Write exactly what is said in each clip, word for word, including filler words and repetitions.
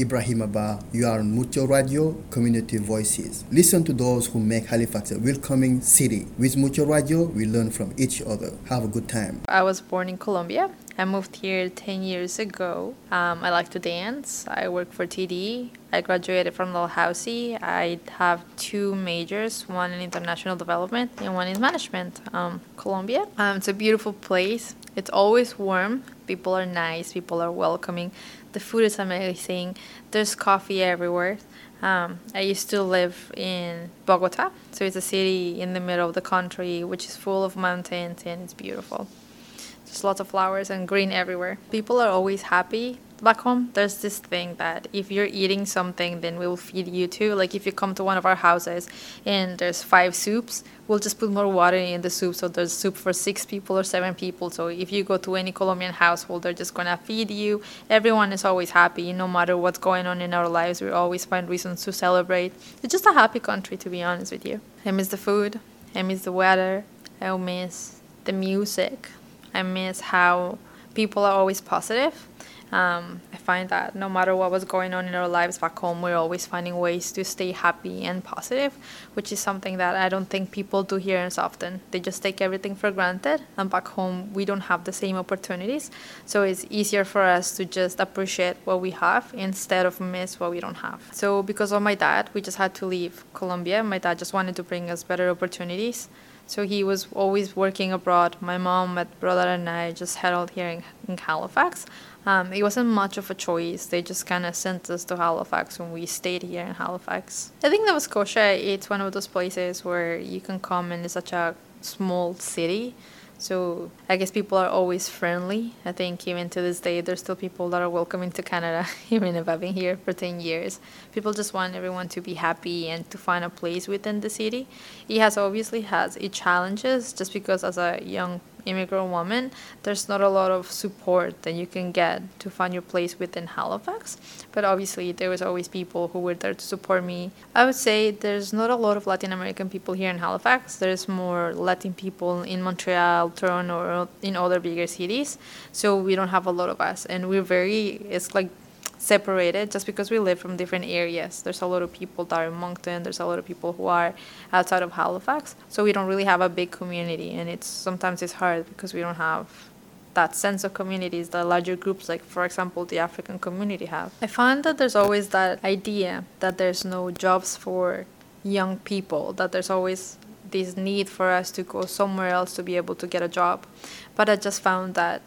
Ibrahim Abba. You are on Mucho Radio, Community Voices. Listen to those who make Halifax a welcoming city. With Mucho Radio, we learn from each other. Have a good time. I was born in Colombia. I moved here ten years ago. Um, I like to dance. I work for T D. I graduated from Dalhousie. I have two majors, one in international development and one in management. Um, Colombia. Um, it's a beautiful place. It's always warm. People are nice. People are welcoming. The food is amazing. There's coffee everywhere. Um, I used to live in Bogota, so it's a city in the middle of the country, which is full of mountains and it's beautiful. There's lots of flowers and green everywhere. People are always happy. Back home, there's this thing that if you're eating something, then we will feed you too. Like if you come to one of our houses and there's five soups, we'll just put more water in the soup. So there's soup for six people or seven people. So if you go to any Colombian household, they're just going to feed you. Everyone is always happy. No matter what's going on in our lives, we always find reasons to celebrate. It's just a happy country, to be honest with you. I miss the food. I miss the weather. I miss the music. I miss how people are always positive. Um, I find that no matter what was going on in our lives back home, we're always finding ways to stay happy and positive, which is something that I don't think people do here as often. They just take everything for granted, and back home, we don't have the same opportunities. So it's easier for us to just appreciate what we have instead of miss what we don't have. So because of my dad, we just had to leave Colombia. My dad just wanted to bring us better opportunities. So he was always working abroad. My mom, my brother, and I just settled here in, in Halifax. Um, it wasn't much of a choice. They just kind of sent us to Halifax when we stayed here in Halifax. I think Nova Scotia, it's one of those places where you can come and it's such a small city. So I guess people are always friendly. I think even to this day, there's still people that are welcoming to Canada, even if I've been here for ten years. People just want everyone to be happy and to find a place within the city. It has obviously has its challenges just because as a young immigrant woman, there's not a lot of support that you can get to find your place within Halifax. But obviously, there was always people who were there to support me. I would say there's not a lot of Latin American people here in Halifax. There's more Latin people in Montreal, Toronto, or in other bigger cities. So we don't have a lot of us. And we're very, it's like separated just because we live from different areas. There's a lot of people that are in Moncton. There's a lot of people who are outside of Halifax. So we don't really have a big community, and it's sometimes it's hard because we don't have that sense of communities that larger groups like, for example, the African community have. I find that there's always that idea that there's no jobs for young people, that there's always this need for us to go somewhere else to be able to get a job. But I just found that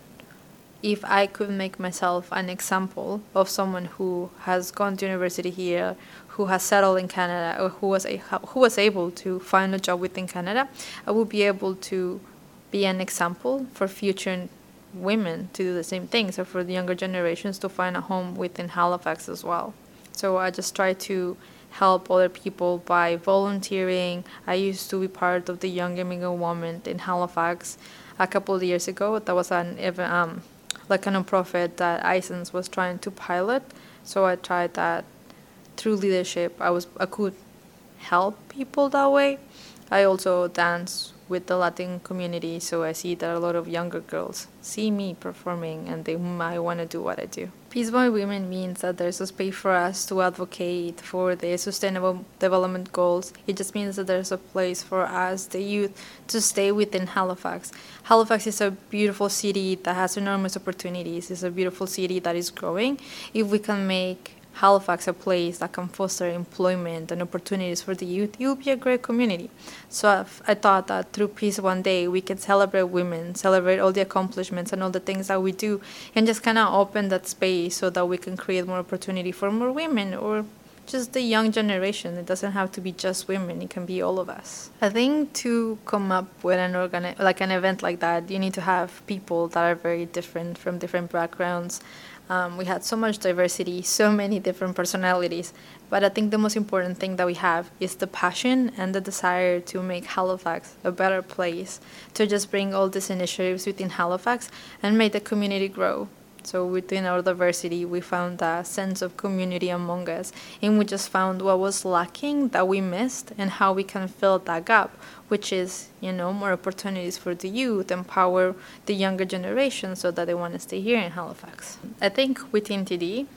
if I could make myself an example of someone who has gone to university here, who has settled in Canada, or who was a, who was able to find a job within Canada, I would be able to be an example for future women to do the same thing. So for the younger generations to find a home within Halifax as well. So I just try to help other people by volunteering. I used to be part of the Young Immigrant Women in Halifax a couple of years ago. That was an um. like a nonprofit that I S E N S was trying to pilot. So I tried that through leadership. I was I could help people that way. I also dance with the Latin community, so I see that a lot of younger girls see me performing and they might want to do what I do. Peace by Women means that there's a space for us to advocate for the sustainable development goals. It just means that there's a place for us, the youth, to stay within Halifax. Halifax is a beautiful city that has enormous opportunities. It's a beautiful city that is growing. If we can make Halifax a place that can foster employment and opportunities for the youth, it will be a great community. So I've, I thought that through Peace One Day, we can celebrate women, celebrate all the accomplishments and all the things that we do, and just kind of open that space so that we can create more opportunity for more women or just the young generation. It doesn't have to be just women, it can be all of us. I think to come up with an organi- like an event like that, you need to have people that are very different from different backgrounds. Um, we had so much diversity, so many different personalities, but I think the most important thing that we have is the passion and the desire to make Halifax a better place, to just bring all these initiatives within Halifax and make the community grow. So within our diversity, we found a sense of community among us, and we just found what was lacking that we missed and how we can fill that gap, which is, you know, more opportunities for the youth, empower the younger generation so that they want to stay here in Halifax. I think within T D,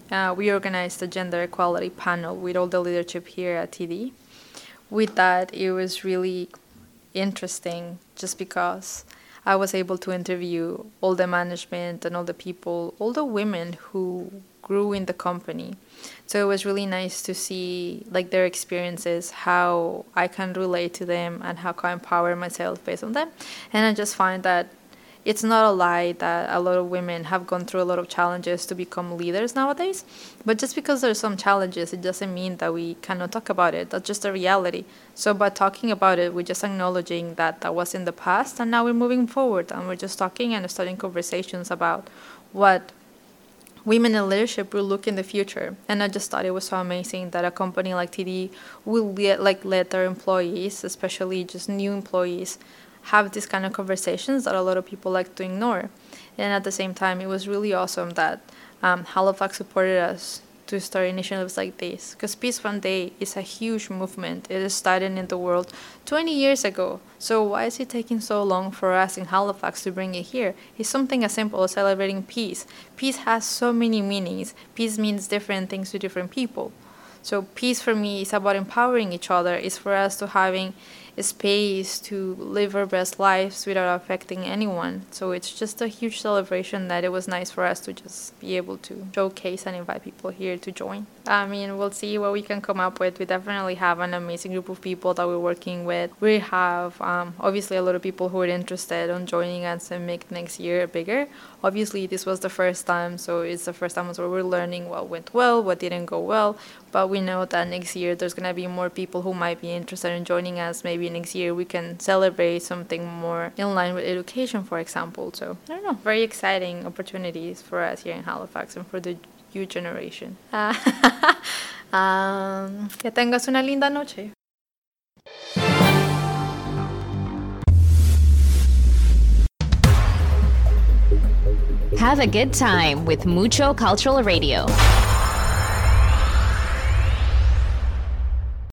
uh, we organized a gender equality panel with all the leadership here at T D. With that, it was really interesting just because I was able to interview all the management and all the people, all the women who grew in the company. So it was really nice to see like their experiences, how I can relate to them and how can I empower myself based on them. And I just find that it's not a lie that a lot of women have gone through a lot of challenges to become leaders nowadays. But just because there's some challenges, it doesn't mean that we cannot talk about it. That's just a reality. So by talking about it, we're just acknowledging that that was in the past, and now we're moving forward, and we're just talking and starting conversations about what women in leadership will look in the future. And I just thought it was so amazing that a company like T D will let, like let their employees, especially just new employees, have these kind of conversations that a lot of people like to ignore. And at the same time, it was really awesome that um, Halifax supported us to start initiatives like this, because Peace One Day is a huge movement. It started in the world twenty years ago. So why is it taking so long for us in Halifax to bring it here? It's something as simple as celebrating peace. Peace has so many meanings. Peace means different things to different people. So peace for me is about empowering each other. It's for us to having a space to live our best lives without affecting anyone. So it's just a huge celebration that it was nice for us to just be able to showcase and invite people here to join. I mean, we'll see what we can come up with. We definitely have an amazing group of people that we're working with. We have um, obviously a lot of people who are interested on joining us and make next year bigger. Obviously, this was the first time, so it's the first time where we're learning what went well, what didn't go well. But we know that next year there's going to be more people who might be interested in joining us. Maybe next year we can celebrate something more in line with education, for example. So, I don't know, very exciting opportunities for us here in Halifax and for the youth generation. Uh, um, que tengas una linda noche. Have a good time with Mucho Cultural Radio.